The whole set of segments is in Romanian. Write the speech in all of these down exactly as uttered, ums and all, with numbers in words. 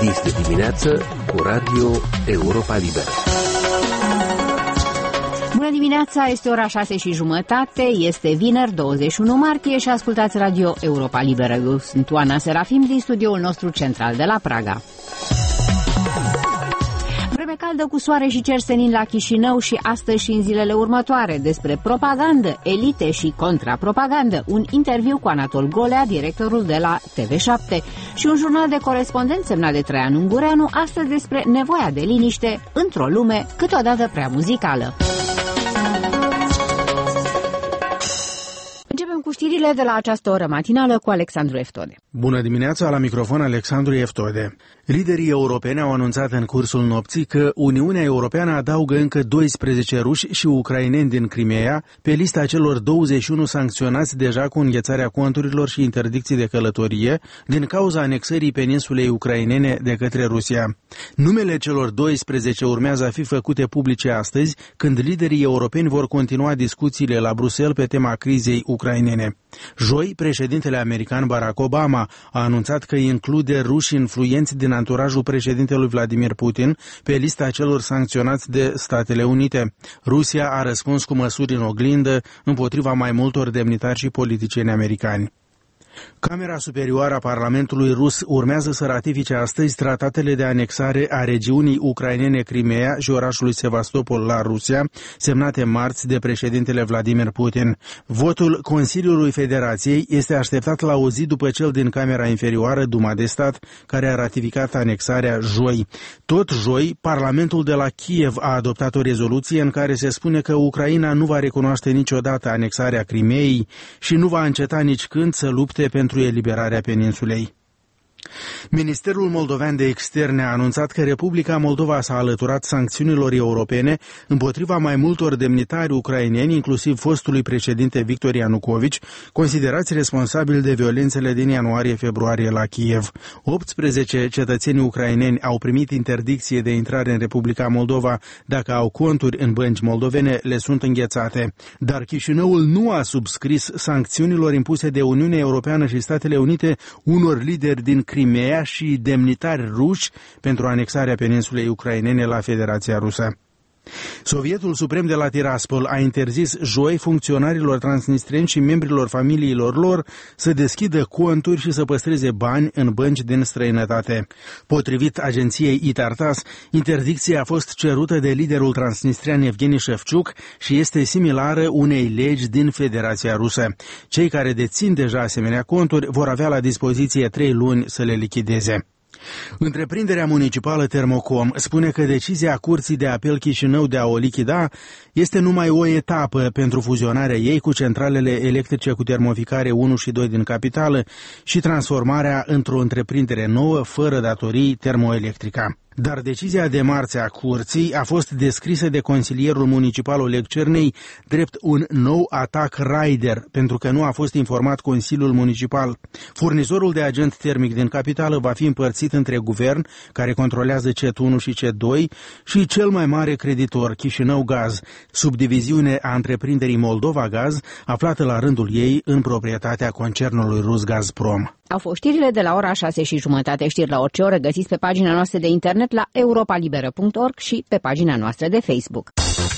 Este dimineață cu Radio Europa Liberă. Bună dimineața, este ora șase și jumătate, este vineri douăzeci și unu martie și ascultați Radio Europa Liberă. Eu sunt Oana Serafim din studioul nostru central de la Praga. Vreme caldă cu soare și cer senin la Chișinău și astăzi și în zilele următoare. Despre propagandă, elite și contrapropagandă. Un interviu cu Anatol Golea, directorul de la T V șapte. Și un jurnal de corespondent semnat de Traian Ungureanu, astăzi despre nevoia de liniște într-o lume câteodată prea muzicală. Începem cu știrile de la această oră matinală cu Alexandru Eftode. Bună dimineața, la microfon Alexandru Eftode. Liderii europeni au anunțat în cursul nopții că Uniunea Europeană adaugă încă doisprezece ruși și ucraineni din Crimeea pe lista celor douăzeci și unu sancționați deja cu înghețarea conturilor și interdicții de călătorie din cauza anexării peninsulei ucrainene de către Rusia. Numele celor doisprezece urmează a fi făcute publice astăzi, când liderii europeni vor continua discuțiile la Bruxelles pe tema crizei ucrainene. Joi, președintele american Barack Obama a anunțat că include ruși influenți din anturajul președintelui Vladimir Putin pe lista celor sancționați de Statele Unite. Rusia a răspuns cu măsuri în oglindă împotriva mai multor demnitari și politicieni americani. Camera Superioară a Parlamentului Rus urmează să ratifice astăzi tratatele de anexare a regiunii ucrainene Crimeea și orașului Sevastopol la Rusia, semnate marți de președintele Vladimir Putin. Votul Consiliului Federației este așteptat la o zi după cel din Camera Inferioară, Duma de Stat, care a ratificat anexarea joi. Tot joi, Parlamentul de la Kiev a adoptat o rezoluție în care se spune că Ucraina nu va recunoaște niciodată anexarea Crimeei și nu va înceta nici când să lupte pentru eliberarea peninsulei. Ministerul moldovean de externe a anunțat că Republica Moldova s-a alăturat sancțiunilor europene împotriva mai multor demnitari ucraineni, inclusiv fostului președinte Victor Ianucovici, considerați responsabili de violențele din ianuarie-februarie la Kiev. optsprezece cetățeni ucraineni au primit interdicție de intrare în Republica Moldova dacă au conturi în bănci moldovene, le sunt înghețate. Dar Chișinăul nu a subscris sancțiunilor impuse de Uniunea Europeană și Statele Unite unor lideri din Crimeea și demnitari ruși pentru anexarea peninsulei ucrainene la Federația Rusă. Sovietul Suprem de la Tiraspol a interzis joi funcționarilor transnistreni și membrilor familiilor lor să deschidă conturi și să păstreze bani în bănci din străinătate. Potrivit agenției Itartas, interdicția a fost cerută de liderul transnistrian Evgeni Shevchuk și este similară unei legi din Federația Rusă. Cei care dețin deja asemenea conturi vor avea la dispoziție trei luni să le lichideze. Întreprinderea municipală Termocom spune că decizia Curții de Apel Chișinău de a o lichida este numai o etapă pentru fuzionarea ei cu centralele electrice cu termoficare unu și doi din capitală și transformarea într-o întreprindere nouă, fără datorii, Termoelectrica. Dar decizia de marți a Curții a fost descrisă de consilierul municipal Oleg Cernei drept un nou atac raider, pentru că nu a fost informat Consiliul Municipal. Furnizorul de agent termic din capitală va fi împărțit între guvern, care controlează C E T unu și C E T doi, și cel mai mare creditor, Chișinău Gaz, subdiviziune a întreprinderii Moldova Gaz, aflată la rândul ei în proprietatea concernului rus Gazprom. Au fost știrile de la ora șase și jumătate. Știri la orice oră găsiți pe pagina noastră de internet la europa liberă punct org și pe pagina noastră de Facebook.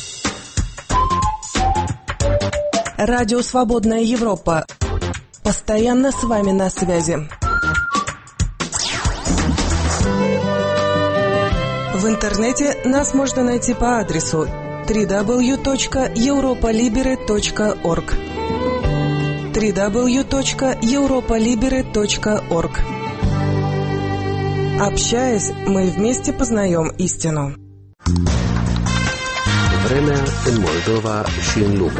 Радио Свободная Европа. Постоянно с вами на связи. В интернете нас можно найти по адресу дабл ю дабл ю дабл ю точка европа либере точка орг. дабл ю дабл ю дабл ю точка европа либере точка орг. Общаясь, мы вместе познаем истину. Vremea în Moldova și în lume.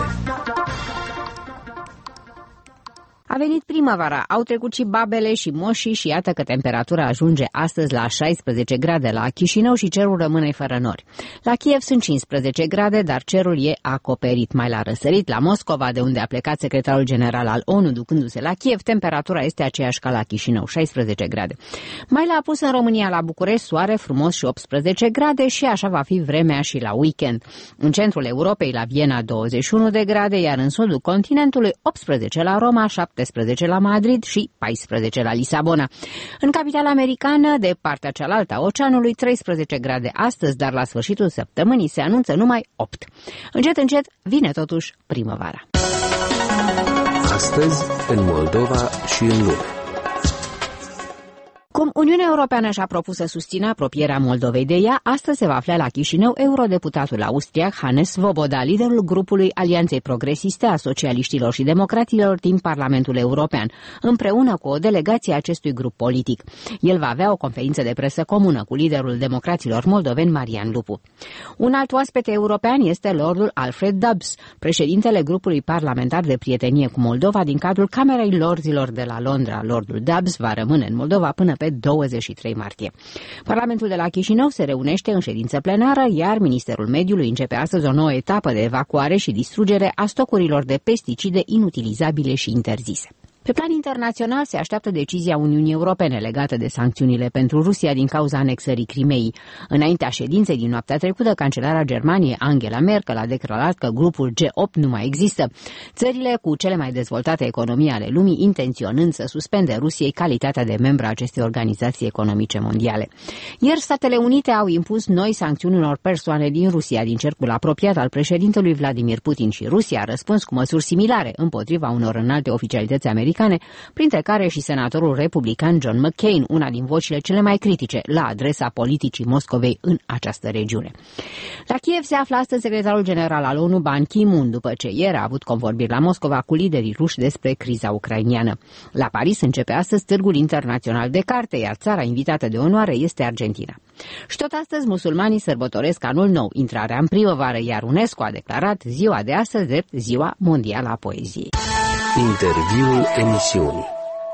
A venit primăvara, au trecut și babele și moșii și iată că temperatura ajunge astăzi la șaisprezece grade la Chișinău și cerul rămâne fără nori. La Kiev sunt cincisprezece grade, dar cerul e acoperit. Mai la răsărit, la Moscova, de unde a plecat secretarul general al ONU ducându-se la Kiev, temperatura este aceeași ca la Chișinău, șaisprezece grade. Mai l-a pus în România, la București, soare frumos și optsprezece grade și așa va fi vremea și la weekend. În centrul Europei, la Viena, douăzeci și unu de grade, iar în sudul continentului, optsprezece la Roma, șaptesprezece șaisprezece la Madrid și paisprezece la Lisabona. În capitala americană, de partea cealaltă a oceanului, treisprezece grade astăzi, dar la sfârșitul săptămânii se anunță numai opt. Încet, încet vine totuși primăvara. Astăzi, în Moldova și în lume. Cum Uniunea Europeană și-a propus să susțină apropierea Moldovei de ea, astăzi se va afla la Chișinău eurodeputatul austriac Hannes Svoboda, liderul grupului Alianței Progresiste a Socialiștilor și Democraților din Parlamentul European, împreună cu o delegație a acestui grup politic. El va avea o conferință de presă comună cu liderul democraților moldoveni Marian Lupu. Un alt oaspete european este lordul Alfred Dubs, președintele grupului parlamentar de prietenie cu Moldova din cadrul Camerei Lorzilor de la Londra. Lordul Dubs va rămâne în Moldova până pe douăzeci și trei martie. Parlamentul de la Chișinău se reunește în ședință plenară, iar Ministerul Mediului începe astăzi o nouă etapă de evacuare și distrugere a stocurilor de pesticide inutilizabile și interzise. Pe plan internațional se așteaptă decizia Uniunii Europene legată de sancțiunile pentru Rusia din cauza anexării Crimeii. Înaintea ședinței din noaptea trecută, cancelara Germaniei Angela Merkel a declarat că grupul G opt nu mai există, țările cu cele mai dezvoltate economii ale lumii intenționând să suspende Rusiei calitatea de membru a acestei organizații economice mondiale. Ieri, Statele Unite au impus noi sancțiuni unor persoane din Rusia din cercul apropiat al președintelui Vladimir Putin și Rusia a răspuns cu măsuri similare împotriva unor înalte oficialități americane, printre care și senatorul republican John McCain, una din vocile cele mai critice la adresa politicii Moscovei în această regiune. La Kiev se află astăzi secretarul general al ONU Ban Ki-moon, după ce ieri a avut convorbiri la Moscova cu liderii ruși despre criza ucrainiană. La Paris începe astăzi Târgul Internațional de Carte, iar țara invitată de onoare este Argentina. Și tot astăzi musulmanii sărbătoresc anul nou, intrarea în primăvară, iar UNESCO a declarat ziua de astăzi drept Ziua Mondială a Poeziei. Interviul emisiunii.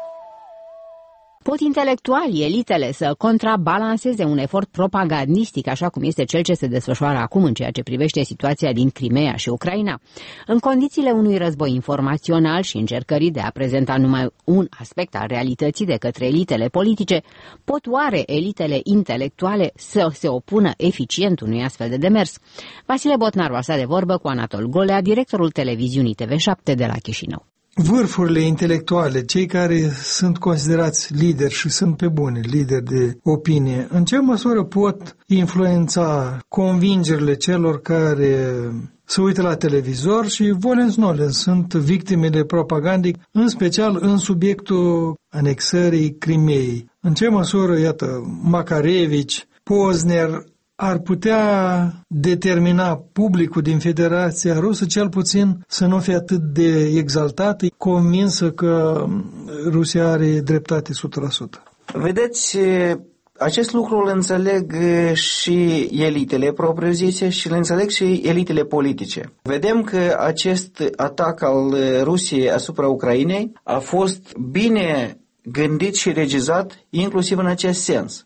Pot intelectualii, elitele, să contrabalanceze un efort propagandistic, așa cum este cel ce se desfășoară acum în ceea ce privește situația din Crimea și Ucraina? În condițiile unui război informațional și încercării de a prezenta numai un aspect al realității de către elitele politice, pot oare elitele intelectuale să se opună eficient unui astfel de demers? Vasile Botnaru a stat de vorbă cu Anatol Golea, directorul televiziunii T V șapte de la Chișinău. Vârfurile intelectuale, cei care sunt considerați lideri și sunt pe bune, lideri de opinie, în ce măsură pot influența convingerile celor care se uită la televizor și volens-nolens sunt victimele propagandei, în special în subiectul anexării Crimeei. În ce măsură, iată, Makarevici, Pozner ar putea determina publicul din Federația Rusă, cel puțin să nu fie atât de exaltat, convinsă că Rusia are dreptate o sută la sută. Vedeți, acest lucru îl înțeleg și elitele propriu-zise și îl înțeleg și elitele politice. Vedem că acest atac al Rusiei asupra Ucrainei a fost bine gândit și regizat inclusiv în acest sens.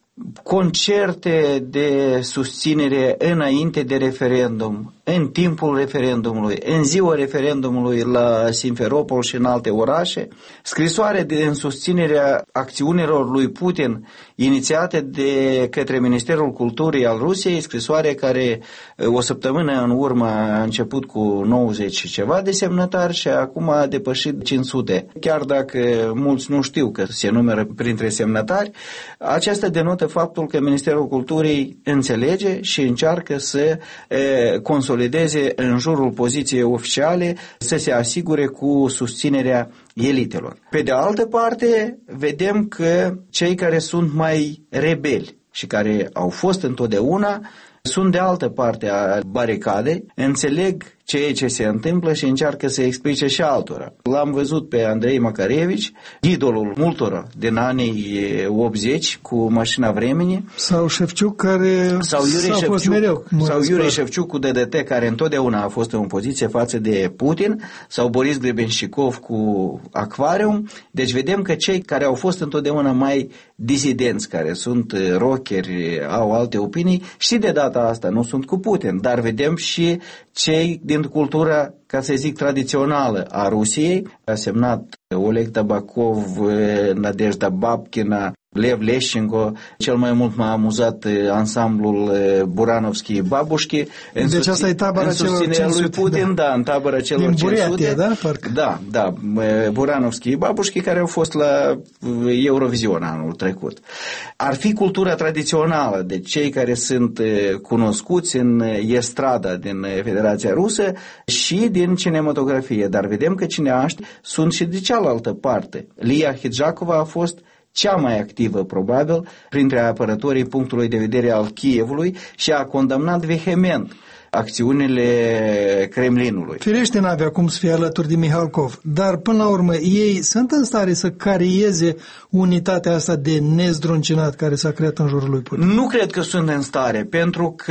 Concerte de susținere înainte de referendum, în timpul referendumului, în ziua referendumului la Simferopol și în alte orașe, scrisoare de în susținerea acțiunilor lui Putin inițiate de către Ministerul Culturii al Rusiei, scrisoare care o săptămână în urmă a început cu nouăzeci și ceva de semnătari și acum a depășit cinci sute. Chiar dacă mulți nu știu că se numără printre semnătari, aceasta denotă faptul că Ministerul Culturii înțelege și încearcă să e, consolideze în jurul poziției oficiale, să se asigure cu susținerea elitelor. Pe de altă parte, vedem că cei care sunt mai rebeli și care au fost întotdeauna sunt de altă parte a baricadei, înțeleg ceea ce se întâmplă și încearcă să explice și altora. L-am văzut pe Andrei Makarevici, idolul multora din anii optzeci cu Mașina Vremenii. Sau Șefciuc, care sau Iurie s-a Șefciuc, fost mereu. Sau Iurie Șefciuc cu D D T, care întotdeauna a fost în poziție față de Putin, sau Boris Grebenșikov cu Aquarium. Deci vedem că cei care au fost întotdeauna mai disidenți, care sunt rockeri, au alte opinii, și de data asta nu sunt cu Putin, dar vedem și cei din cultura, ca să zic, tradițională a Rusiei. A semnat Oleg Tabakov, Nadejda Babkina, Lev Leșenko, cel mai mult m-a amuzat ansamblul Buranovski Babușchi. Deci asta e tabăra celor cinci sute. Lui Putin, da, da, în tabăra celor cinci sute. Din Bureatia, da? Parcă. Da, da, Buranovski Babușchi, care au fost la Eurovision anul trecut. Ar fi cultura tradițională de cei care sunt cunoscuți în estrada din Federația Rusă și din cinematografie, dar vedem că cineaști sunt și de cealaltă parte. Lia Hidjakova a fost cea mai activă, probabil, printre apărătorii punctului de vedere al Kievului și a condamnat vehement acțiunile Kremlinului. Firește n-avea cum să fie alături de Mihalkov, dar până la urmă ei sunt în stare să carieze unitatea asta de nezdruncinat care s-a creat în jurul lui Putin? Nu cred că sunt în stare, pentru că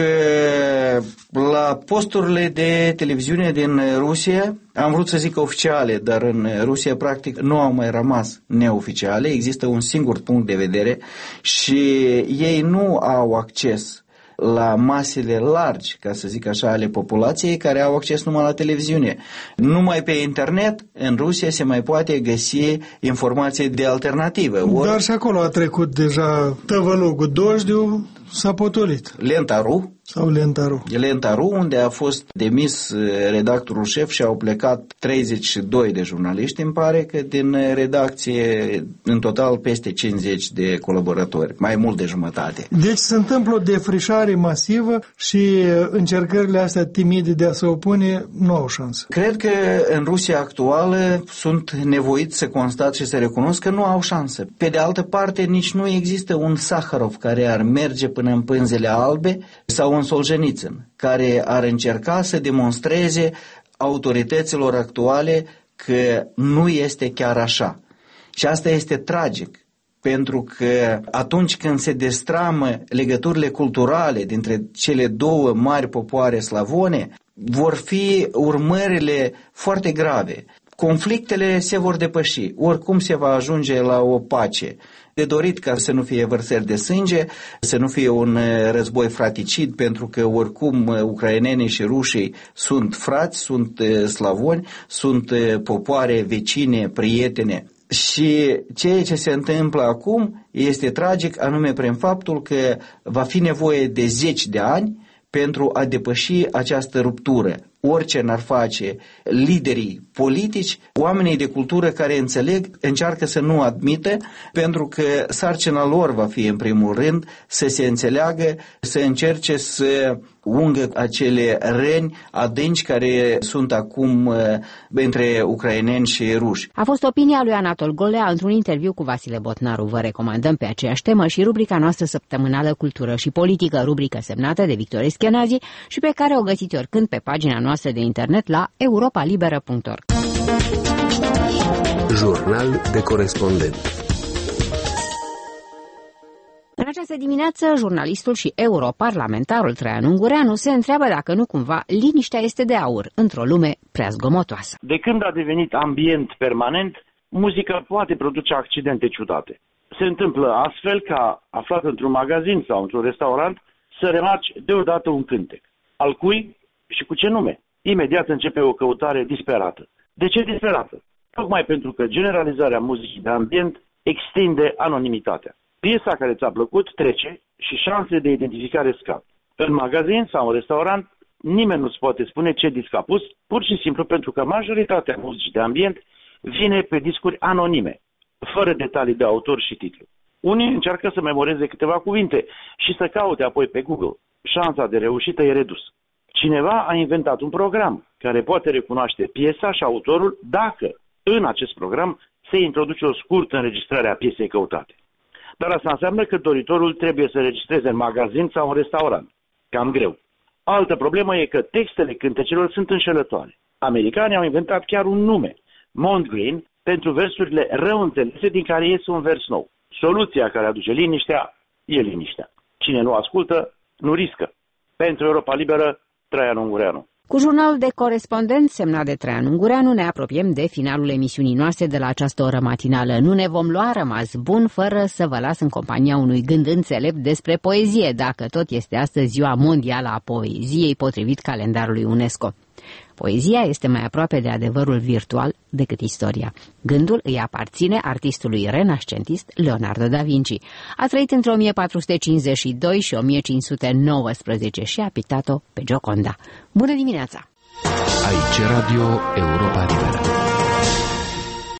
la posturile de televiziune din Rusia, am vrut să zic oficiale, dar în Rusia practic nu au mai rămas neoficiale, există un singur punct de vedere și ei nu au acces la masele largi, ca să zic așa, ale populației care au acces numai la televiziune. Numai pe internet, în Rusia, se mai poate găsi informații de alternativă. Or... Dar și acolo a trecut deja tăvălugul Dojdiu, s-a potolit. Lenta.ru sau Lenta.ru. Lenta.ru, unde a fost demis redactorul șef și au plecat treizeci și doi de jurnaliști, îmi pare că din redacție, în total, peste cincizeci de colaboratori, mai mult de jumătate. Deci se întâmplă o defrișare masivă și încercările astea timide de a se opune nu au șansă. Cred că în Rusia actuală sunt nevoiți să constat și să recunosc că nu au șansă. Pe de altă parte, nici nu există un Saharov care ar merge până în pânzele albe sau un Solzhenitsyn, care ar încerca să demonstreze autorităților actuale că nu este chiar așa. Și asta este tragic, pentru că atunci când se destramă legăturile culturale dintre cele două mari popoare slavone, vor fi urmările foarte grave. Conflictele se vor depăși, oricum se va ajunge la o pace. De dorit ca să nu fie vărsări de sânge, să nu fie un război fraticid, pentru că oricum ucrainenii și rușii sunt frați, sunt slavoni, sunt popoare vecine, prietene. Și ceea ce se întâmplă acum este tragic, anume prin faptul că va fi nevoie de zeci de ani pentru a depăși această ruptură. Orice n-ar face liderii politici, oamenii de cultură care înțeleg, încearcă să nu admită, pentru că sarcina lor va fi în primul rând să se înțeleagă, să încerce să ungă acele răni adânci care sunt acum între ucraineni și ruși. A fost opinia lui Anatol Golea într-un interviu cu Vasile Botnaru. Vă recomandăm pe aceeași temă și rubrica noastră săptămânală Cultură și Politică, rubrică semnată de Victor Eschenazi și pe care o găsiți oricând pe pagina noastră de internet la europa liberă punct org. Jurnal de corespondent. În această dimineață, jurnalistul și europarlamentarul Traian Ungureanu se întreabă dacă nu cumva liniștea este de aur într-o lume prea zgomotoasă. De când a devenit ambient permanent, muzica poate produce accidente ciudate. Se întâmplă astfel ca, aflat într-un magazin sau într-un restaurant, să remarci deodată un cântec. Al cui și cu ce nume? Imediat începe o căutare disperată. De ce disperată? Tocmai pentru că generalizarea muzicii de ambient extinde anonimitatea. Piesa care ți-a plăcut trece și șansele de identificare scad. În magazin sau în restaurant, nimeni nu-ți poate spune ce disc a pus, pur și simplu pentru că majoritatea muzicii de ambient vine pe discuri anonime, fără detalii de autor și titlu. Unii încearcă să memoreze câteva cuvinte și să caute apoi pe Google. Șansa de reușită e redusă. Cineva a inventat un program care poate recunoaște piesa și autorul dacă în acest program se introduce o scurtă înregistrare a piesei căutate. Dar asta înseamnă că doritorul trebuie să registreze în magazin sau în restaurant. Cam greu. Altă problemă e că textele cântecelor sunt înșelătoare. Americanii au inventat chiar un nume, Mondegreen, pentru versurile rău înțelese din care iese un vers nou. Soluția care aduce liniștea e liniștea. Cine nu ascultă, nu riscă. Pentru Europa Liberă, Traian Ungureanu. Cu jurnalul de corespondent semnat de Traian Ungureanu ne apropiem de finalul emisiunii noastre de la această oră matinală. Nu ne vom lua rămas bun fără să vă las în compania unui gând înțelept despre poezie, dacă tot este astăzi ziua mondială a poeziei potrivit calendarului UNESCO. Poezia este mai aproape de adevărul virtual decât istoria. Gândul îi aparține artistului renascentist Leonardo da Vinci. A trăit între o mie patru sute cincizeci și doi și o mie cinci sute nouăsprezece și a pictat-o pe Gioconda. Bună dimineața! Aici Radio Europa Liberă.